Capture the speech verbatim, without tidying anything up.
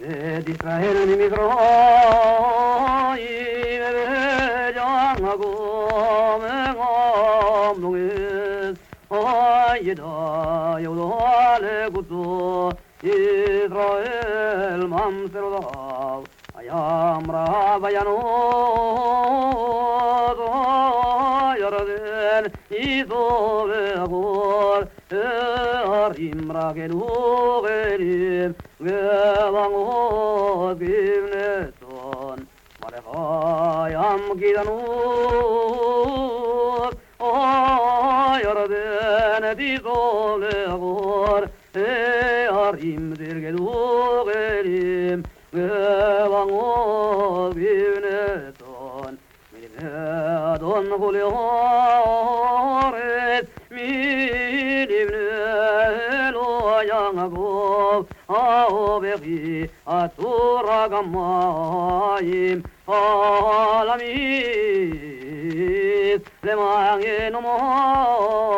distrajeron mi micro y me veían a comer ay da yo do ale gusto Israel mam seroda ayam ra bayano yarden izo beagor arim ra gelu gerim gevango gimneton marayam gidanu yarden izo beagor arim dirgelu gerim gevango gimneton Don Julioret mi divne lo yango a oberi a turagamayim alami le mange no mo